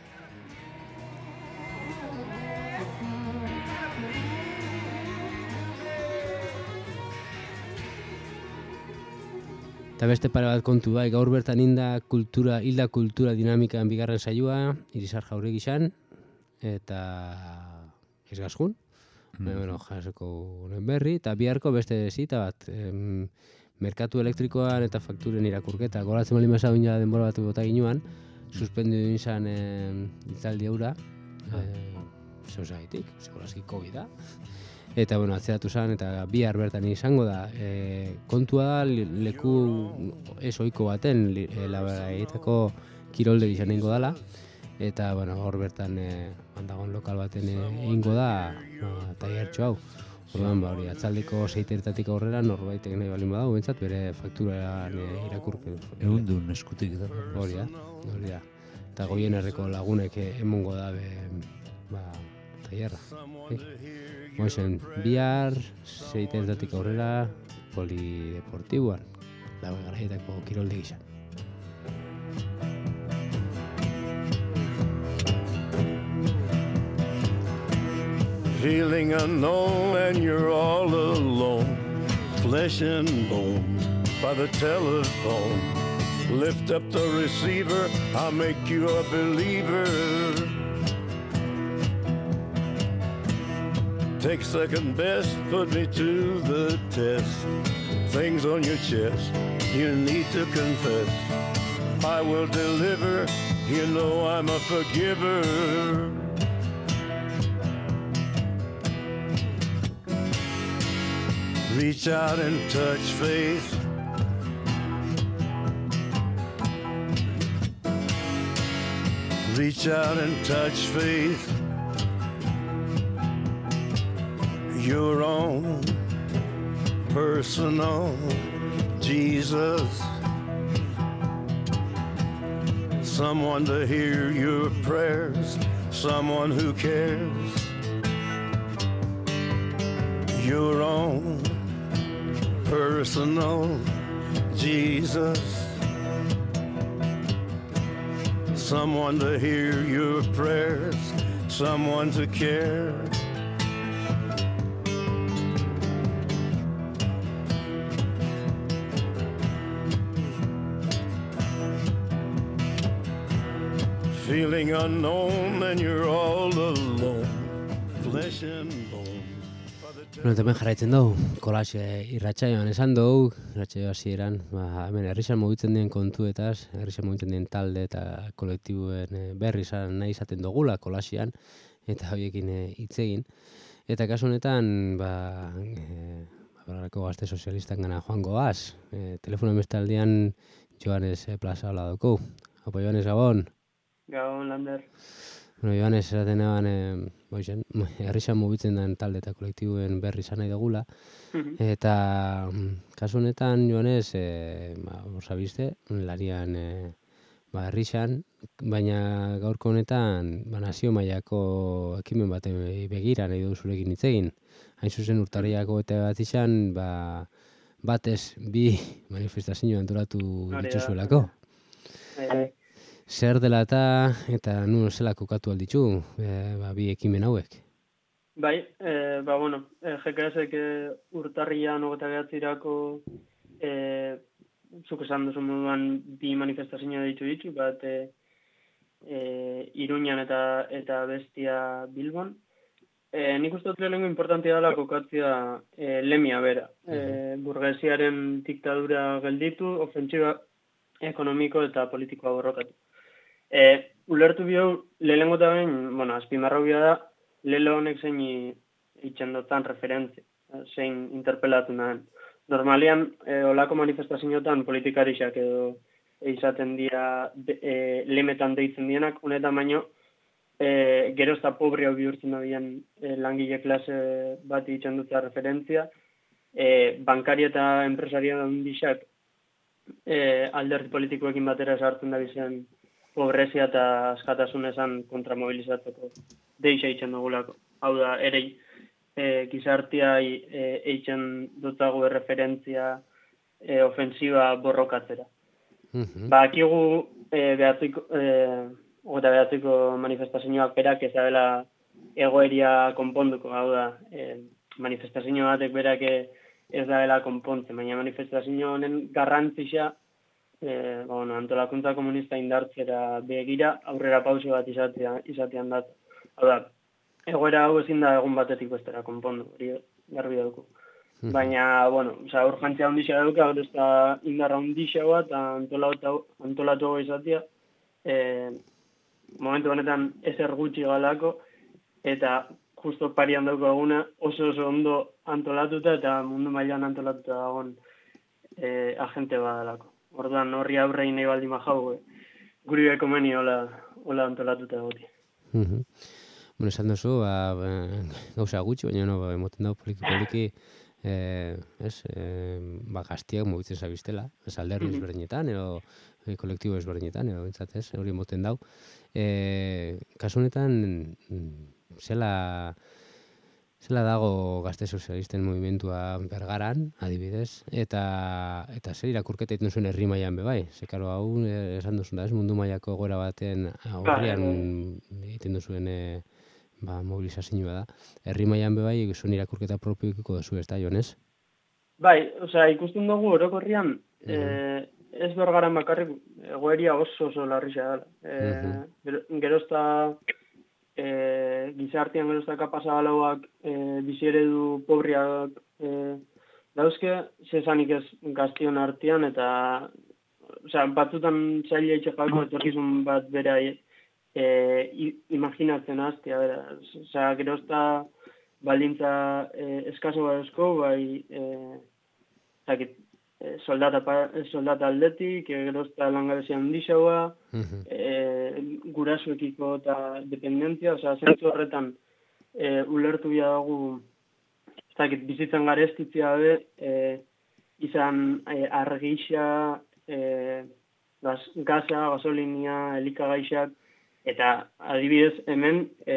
Eta beste pare bat kontu bai, gaur bertan inda kultura, hilda kultura dinamikan bigarren saioa, Irisar Jauregi izan, eta ez gazkun, mm. bueno, jasoko honen berri, eta biharko beste zita bat, em, merkatu elektrikoan eta fakturen irakurketa, goratzen bali meza duina denbora bat bota ginuan, suspendu izan em, itzaldi eura, ah. e, zeuzaitik, seguraski COVID da. Eta, bueno, atzeratu zen, eta bihar bertan izango da. E, kontua da, leku ez ohiko baten, e, labaraitako kirolde izan egingo dela. Eta, bueno, hor bertan e, handagon lokal baten egingo da, ba, tailertxo hau. Orduan, ba, hori, atzaldiko seitertatik aurrera, norbaitek nahi balin badago, bentsat, bere fakturaren e, irakurpe. Egun duen eskutik da. Hori da, hori da. Eta goien herriko lagunek emongo da, be, ba, tailerra. E? Moizen, bihar, seitertatik aurrera, polideportibuan, laue garaietako kirolde gizan. Feeling unknown and you're all alone, flesh and bone by the telephone. Lift up the receiver, I'll make you a believer. Take second best, put me to the test. Things on your chest, you need to confess. I will deliver, you know I'm a forgiver. Reach out and touch faith. Reach out and touch faith. Your own personal Jesus. Someone to hear your prayers, someone who cares. Your own personal Jesus. Someone to hear your prayers, someone to care. Feeling unknown and you're all alone, flesh and bone. Bueno, hemen jarraitzen dugu, kolaxe irratsaioan esan dugu, irratsaio hasieran, ba, hemen herrixan mugitzen den kontuetaz, herrixan mugitzen den talde eta kolektibuen berri izan nahi izaten dugula kolaxean, eta horiekin hitz egin. Eta kasu honetan, ba, e, Barrako Gazte Sozialistak gana joango az, e, telefono bestaldean Joanes Plaza hola dugu. Opo, Joanes, Gabon? Gabon, Lander. Bueno, Joanes, eraten eban, e, boizen, herrixan mugitzen den talde eta kolektibuen berri izan nahi dugula. Eta kasu honetan, Joanes, e, ba, orzabizte, larian e, ba, herrixan, baina gaurko honetan ba, nazio mailako ekimen baten begira nahi dugu zurekin hitz egin. Hain zuzen urtarriako eta bat izan, ba, batez bi manifestazio antolatu dituzuelako. Zer dela eta eta nun zela kokatu alditu e, ba, bi ekimen hauek? Bai, e, ba, bueno, e, G K S-ek urtarrian hogeta behatzirako e, zuk esan duzu moduan bi manifestazioa ditu ditu, bat e, e, Iruñan eta eta bestia Bilbon. E, nik uste dut lehenengo importantia dela kokatzea e, lemia bera. E, burgesiaren diktadura gelditu, ofentsiba ekonomiko eta politikoa borrokatu. E, ulertu bihau, lehenengo eta behin, bueno, azpimarra bia da, lelo honek zein itxendotan referentzia, zein interpelatu nahen. Normalian, e, olako manifestazioetan politikarixak edo izaten dira e, lemetan deitzen dienak, honetan baino, e, gero ez da pobre hau bihurtzen dabien e, langile klase bat itxenduta referentzia, e, bankari eta enpresaria handixak e, alderdi politikoekin batera esartzen da bizen pobrezia eta askatasun esan kontramobilizatzeko deixa eitzen dugulako. Hau da, ere e, gizartia e, eitzen dutago referentzia e, ofensiba borrokatzera. Mm-hmm. Ba, akigu e, behatiko, e, ogeta behatiko manifestazioak berak ez dela egoeria konponduko, hau da, e, manifestazio batek berak ez dela konpontzen, baina manifestazio honen garrantzia E, bueno, antolakuntza komunista indartzera begira aurrera pauso bat izatea, izatean datu. Hau da, egoera hau ezin da egun batetik bestera konpondu, hori garbi dauku. Mm-hmm. Baina, bueno, oza, urjantzia ondixea dauka, hor ez da indarra ondixea bat, antolatu, antolatu izatea, e, momentu honetan ezer gutxi galako, eta justo parian dauko eguna oso oso ondo antolatuta eta mundu mailan antolatuta dagoen e, agente badalako. Orduan, horri aurrein nahi baldin majau, eh? Guri beko meni hola, hola antolatuta goti. Mm-hmm. Bueno, esan duzu, ba, ba, gauza gutxi, baina no, ba, emoten dago poliki-poliki, eh, ez, eh, ba, gaztiak mugitzen zabiztela, ez alderri mm-hmm. ezberdinetan, edo e, kolektibo ezberdinetan, edo bintzat ez, hori emoten dago. Eh, kasu honetan, zela... Zela dago gazte sozialisten movimentua Bergaran, adibidez, eta eta zer irakurketa egiten zuen herri mailan bebai. Zekaro hau esan duzun da, ez mundu mailako egoera baten aurrean egiten duzuen e, ba, mobilizazioa da. Herri mailan bebai zuen irakurketa propioiko duzu, ez da, Jones? Bai, osea, ikusten dugu orokorrian, mm-hmm. e, ez Bergaran bakarrik egoeria oso oso larria dela. E, mm-hmm. Gerozta... E, gizartean geroztaka pasagalauak e, bizi eredu pobriak e, dauzke, zezanik ez gaztion artean, eta osea, batzutan zaila itxekako etorkizun bat bera e, imaginatzen aztea, bera. Osea, gerozta baldintza e, eskaso bat eusko, bai e, zakit, e, soldata, soldata aldetik, e, gerozta langabezia handixaua, mm-hmm. e, gurasuekiko eta dependentzia, osea, zentzu horretan e, ulertu bia dugu, ez dakit, bizitzen garestitzia be, e, izan e, argixa, e, gaz, gaza, gasolinia, elikagaixak, eta adibidez hemen e,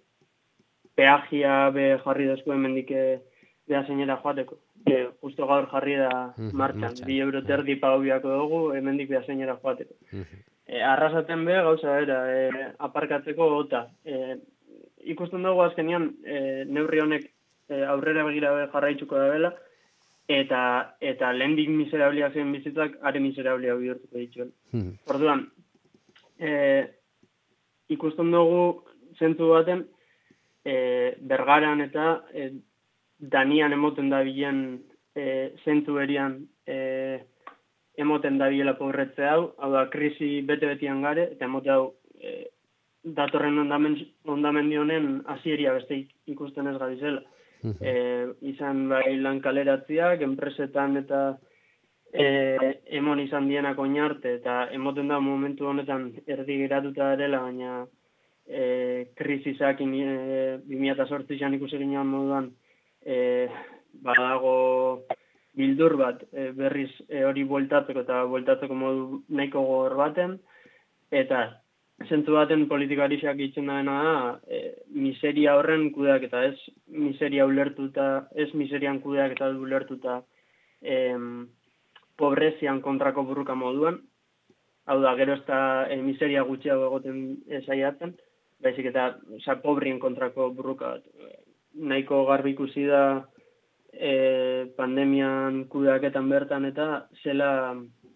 peagia be jarri dezku hemendik e, beha zeinera joateko. E, justo gaur jarri da martxan, bi euro terdi pagobiako dugu, hemendik beha zeinera joateko. E, arrasaten be, gauza era, e, aparkatzeko gota. E, ikusten dugu azkenian, e, neurri honek e, aurrera begira be jarraitzuko da bela, eta, eta lehendik miserabliak zen bizitzak, are miserabliak bihurtuko dituen. Hmm. Orduan, e, ikusten dugu zentzu baten, e, Bergaran eta e, Danian emoten da bilen e, zentzu berian e, emoten da biela pobretze hau, hau da, krisi bete-betian gare, eta emote hau e, datorren ondamen, ondamendi honen hasieria beste ikusten ez gabizela. Mm-hmm. E, izan bai lan kaleratziak, enpresetan eta e, emon izan dienak oinarte, eta emoten da momentu honetan erdi geratuta dela, baina e, krisisak e, bi mila zortzian ikusi ginen moduan e, badago bildur bat e, berriz e, hori bueltatzeko eta bueltatzeko modu nahiko gogor baten, eta zentzu baten politikarixak itzen dena da e, miseria horren kudeak eta ez miseria ulertuta, ez miserian kudeak eta ulertuta e, pobrezian kontrako burruka moduan. Hau da, gero ez da e, miseria gutxiago egoten e, saiatzen, baizik eta oza, pobrien kontrako burruka bat. Nahiko garbi ikusi da e, pandemian kudeaketan bertan eta zela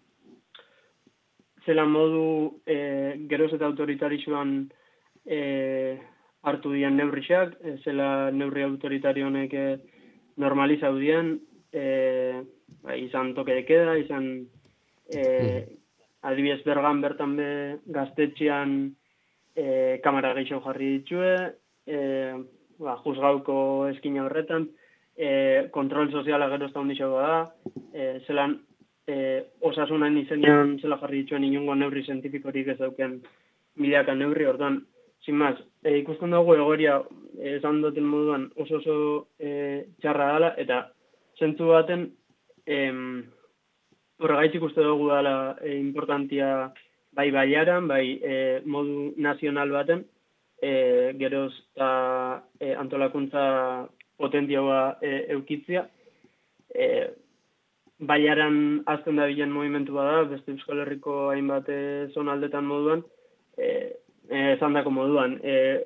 zela modu e, geroz eta autoritarisuan e, hartu dien neurrixak, e, zela neurri autoritario honek e, normalizau dien, e, ba, izan toke de queda, izan e, adibidez Bergan bertan be gaztetxean e, kamera gehiago jarri ditue, e, ba, juzgauko eskina horretan, e, kontrol soziala gero ez da hondiago da, e, zelan e, osasunan izenean zela jarri dituen inongo neurri zientifikorik ez dauken milaka neurri, orduan, sin más, e, ikusten dugu egoria e, esan duten moduan oso oso e, txarra dela, eta zentzu baten em, horregaitik uste dugu dela e, importantia bai baiaran, bai e, modu nazional baten, e, geroz eta e, antolakuntza potentioa e, eukitzia. E, baiaran azten da bilen movimentu bada, beste Euskal Herriko hainbat e, zonaldetan moduan, e, e, zandako moduan. E,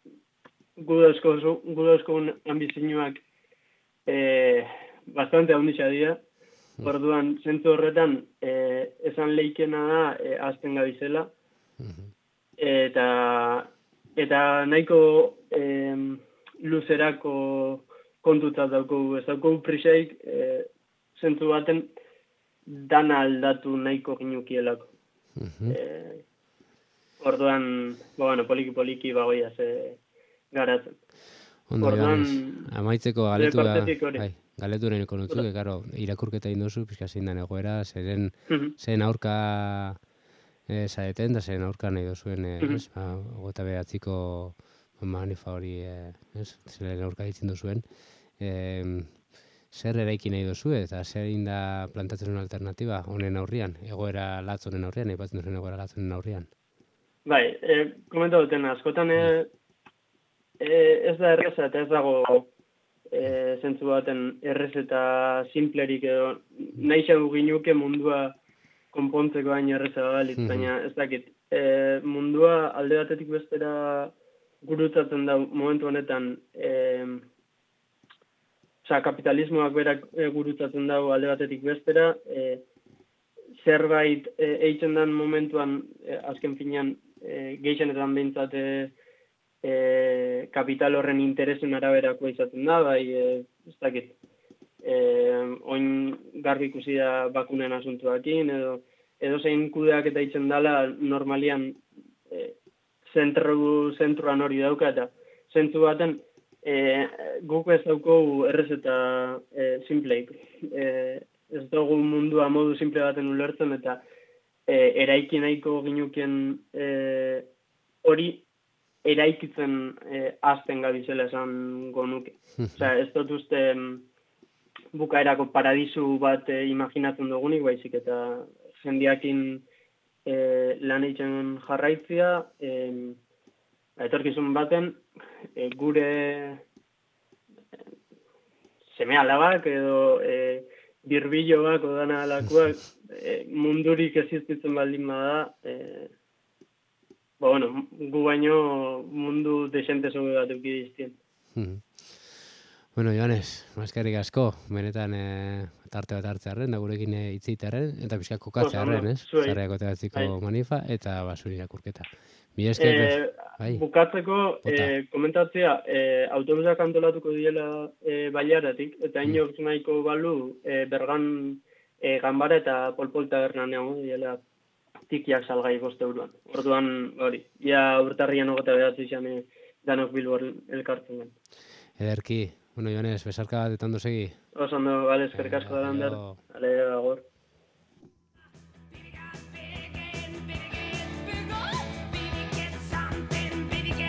Gudozko ambizinuak e, bastante handitza dira, orduan, zentzu horretan, e, esan leikena da, e, azten gabizela, eta, eta nahiko e, luzerako kontutat daukogu, ez daukogu prisaik, e, zentzu baten, dana aldatu nahiko ginukielako. E, orduan, ba, bueno, poliki-poliki bagoia ze garatzen. Ondo, orduan, amaitzeko galetu da, bai. Galetu nahiko nutzu, que, karo, irakurketa indozu, pixka zein dan egoera, zeren, zen aurka e, zaeten, da zen aurka nahi dozuen, e, ez, ba, gota behatziko manifa hori, e, ez, zeren aurka ditzen dozuen, e, zer eraiki nahi dozu, eta zer inda plantatzen una alternatiba honen aurrian, egoera latz honen aurrian, aipatzen duzen egoera latz honen aurrian. Bai, e, komenta duten, askotan e, e, ez da erreza eta ez dago E, zentzu baten errez eta simplerik edo nahi xau ginuke mundua konpontzeko hain erreza badalit, mm-hmm. baina ez dakit. E, mundua alde batetik bestera gurutzatzen da momentu honetan, e, oza, kapitalismoak berak e, gurutzatzen dago alde batetik bestera, e, zerbait e, eitzen dan momentuan, e, azken finean, e, gehienetan behintzat, e, E, kapital horren interesen araberakoa izaten da, bai, e, ez dakit, e, oin garbi ikusi da bakunen asuntuakin, edo, edo zein kudeak eta itzen dala, normalian e, zentru, zentruan hori dauka, eta zentru baten, e, guk ez daukogu errez eta e, simpleik. E, ez dugu mundua modu simple baten ulertzen, eta e, eraiki nahiko ginukien e, hori, eraikitzen eh, azten gabizela esan gonuke. Osea, ez dut uste bukaerako paradisu bat eh, imaginatzen dugunik, baizik eta jendiakin eh, lan egiten jarraitzia, eh, etorkizun baten, eh, gure eh, seme alabak edo eh, birbiloak odana alakoak eh, mundurik existitzen baldin bada, eh, ba, bueno, gu baino mundu desente zobe bat eukidiztien. Hmm. Bueno, Joanes, maskarrik asko, benetan e, tarte bat hartzearen, da gurekin hitzeitearen, eta pixka kokatzearen, ez? Zarreako tegatziko manifa, eta basuri irakurketa. Mi esker, e, bai? Bukatzeko, e, komentatzea, e, autobusak antolatuko diela e, baiaratik, eta mm. inork nahiko balu, e, Bergan e, Ganbara eta Polpol tabernan egon diela tikiak salgai boste euroan. Orduan, hori, ia urtarrian ogeta behatzi izan danok Bilbor elkartzen den. Ederki, bueno, Joanes, besarka bat etan dozegi. Osondo, bale, eskerrik asko da lander. Ale, agor. Baby,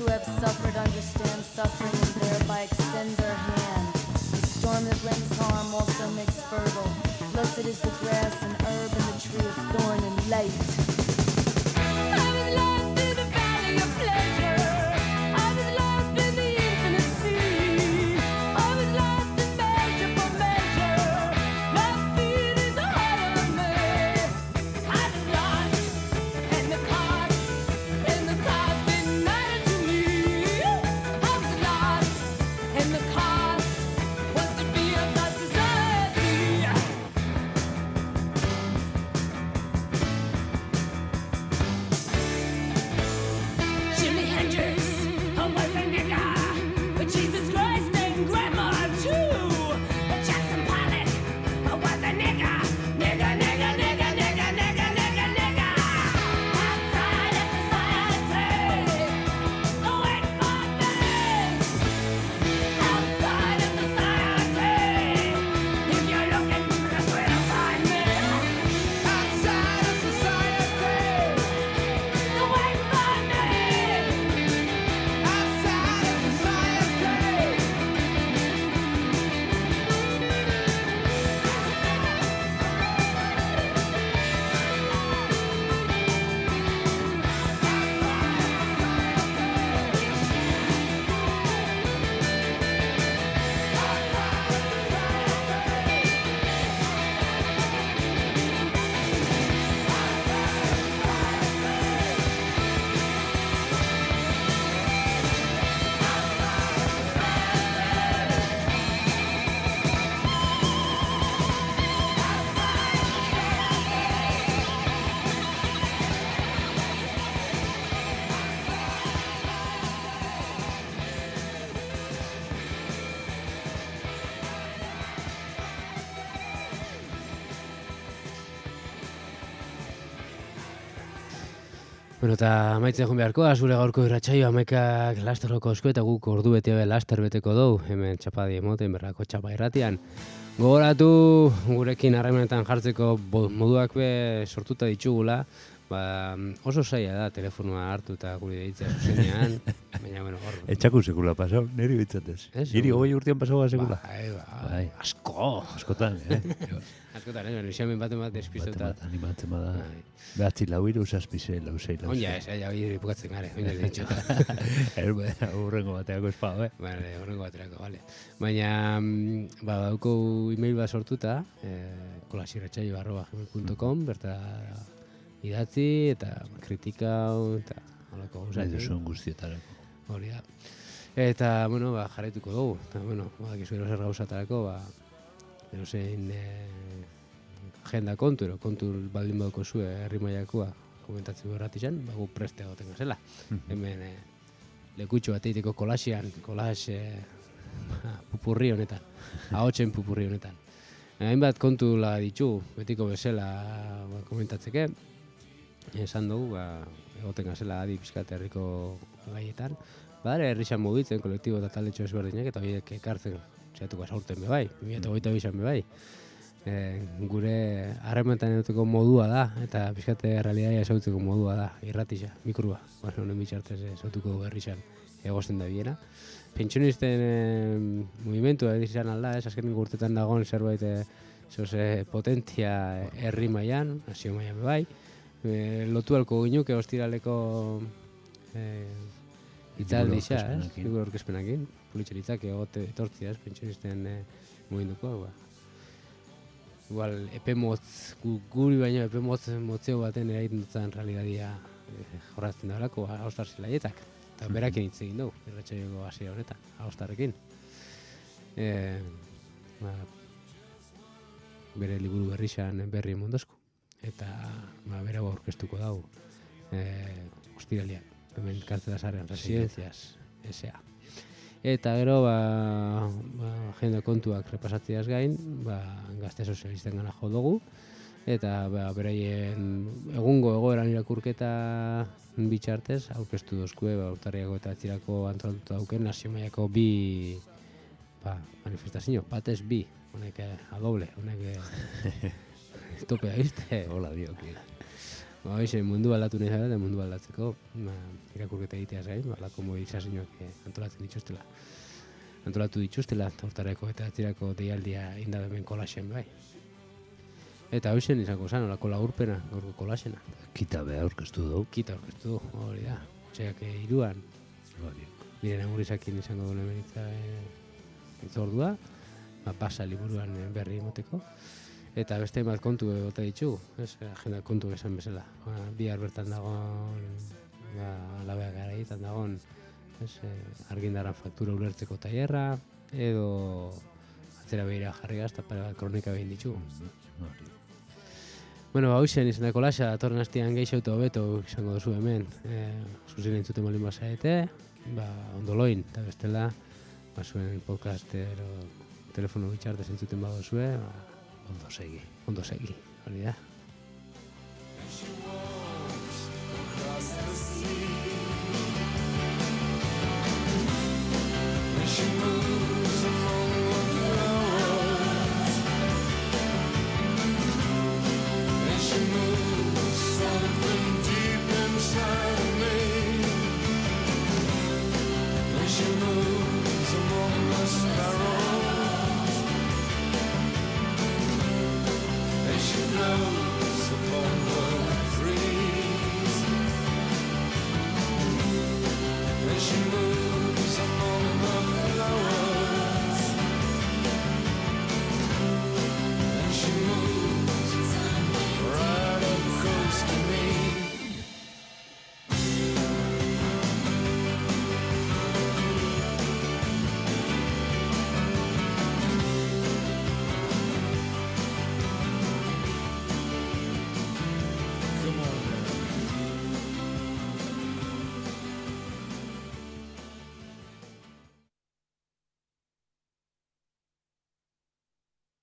have suffered understand suffering and thereby extend their hand. The storm that brings harm also makes fertile. Blessed is the grass and herb and the tree of thorn and light. I was lost in the valley of pleasure. I was lost in the infinite sea. I was lost in measure for measure. My feet is higher than me. I was lost in the cost, and the cost didn't matter to me. I was lost in the cost was to be of that society. Jimi Hendrix, I was a nigga, but Jesus Christ and Grandma too. But Jackson Pollock, I was a nigga, nigga, nigga, nigga, nigga, nigga, nigga, nigga. Outside of society, wait for me. Outside of society, if you're looking, that's where to find me. Outside of society, wait for me. Outside of society. Bueno, eta amaitzen joan beharko, zure gaurko irratsaio amaikak lasterroko osko eta guk ordu bete be laster beteko dugu, hemen txapadi emoten berrako txapa irratian. Gogoratu gurekin harremanetan jartzeko bo- moduak be sortuta ditugula, ba, oso zaila da telefonoa hartu eta guri deitzea zuzenean, baina, bueno, hor... Etxaku sekula pasau, niri bitzatez. Ez, Niri hori. hogei urtean pasau sekula. Bai, bai, Bai. asko! Askotan, eh? Askotan, ez, baina xamen baten bat Bate despistauta. bat, animatzen bada. Bai. Behatzi lau iru, zazpize, lau zei, lau Oina ez, ja, hori bukatzen gare, oina ez ditxo. Urrengo bateako espao, eh? Vale, horrengo baterako, vale. Baina, mm, ba, dauko email bat sortuta, eh, kolasirratsaio arroba gmail punto com, berta idatzi eta kritika eta halako Nahi gauzatik. duzuen guztietarako. Hori da. Eta, bueno, ba, jarraituko dugu. Eta, bueno, badakizu ero zer gauzatarako, ba, erozein eh, agenda kontu, ero kontu baldin baduko zue herri mailakoa komentatzeko erratizan, ba, gu preste egoten gazela. Hemen eh, lekutxo bat egiteko kolasean, kolas eh, ba, pupurri honetan, ahotsen pupurri honetan. Hainbat kontu la ditugu, betiko bezala ba, komentatzeke, esan dugu, ba, egoten gazela adi pizkat herriko gaietan. Badare herrixan mugitzen, kolektibo eta taldetxo ezberdinak, eta horiek ekartzen txatuko asaurten be bai, bi mila hogeita bian be bai. E, gure harremetan egoteko modua da, eta pizkate realitatea esautzeko modua da, irratisa, mikrua. Bueno, honen bitxartez esautuko du herrixan egosten da biena. Pentsionisten e, movimentua izan alda, ez, azkenengo urtetan dagoen zerbait e, zoze potentzia herri mailan, nazio mailan be bai. E, lotu alko ginuke ostiraleko e, itzaldi xa, ez? aurkezpenakin. Liburu aurkezpenakin. Pulitxeritzak egote etortzia, ez? Pentsionisten e, mugimenduko, ba. Igual, epe motz, gu, guri baino epe motz motzeo baten egiten dutzen realidadia e, jorratzen dagoelako, Agostar zelaietak. Eta berakin hitz egin dugu, irratsaioko hasiera honetan, Agostarrekin. E, ba, bere liburu berrixan berri mondosku. Eta ba, berago aurkeztuko dago e, ostiralian, hemen Kartzelasarrean, Residencias S A Eta gero, ba, ba, agenda kontuak repasatziaz gain, ba, gazte sozialisten gana jo dugu, eta ba, beraien egungo egoeran irakurketa bitxartez, aurkeztu dozkue, ba, urtarriako eta atzirako antolatuta dauken nazio mailako bi ba, manifestazio, batez bi, honek a doble, honek topea, izte? Hola, dioki. Ba, hoxe, mundu aldatu nahi zara eta mundu aldatzeko ba, irakurketa egiteaz gain, balako mobilizazioak eh, antolatzen dituztela. Antolatu dituztela, eta hortareko eta atzirako deialdia inda hemen kolaxen bai. Eta hoxen izango zan, olako laburpena, gaurko kolaxena. Kita beha aurkeztu dugu. Kita aurkeztu du, hori da. Txeak iruan, Hori. nire namurizakin izango duen emeritza e, itzordua, ba, pasa liburuan eh, berri emoteko. Eta beste bat kontu bota ditugu, ez, agenda kontu esan bezala. Ba, bihar bertan dagoen, ba, labea garaietan dagoen, ez, eh, argindaran faktura ulertzeko tailerra, edo atzera behira jarri gazta, pare bat kronika behin ditugu. Hori. Bueno, ba, hoxen izan da kolaxa, datorren hastian gehiago eta hobeto izango duzu hemen. E, Zuzen entzuten malin bazaete, ba, ondoloin, eta bestela, ba, zuen podcast ero, telefono bitxartez entzuten badozue, ba, Ondo segi. ondo segi, hori da. Across the sea.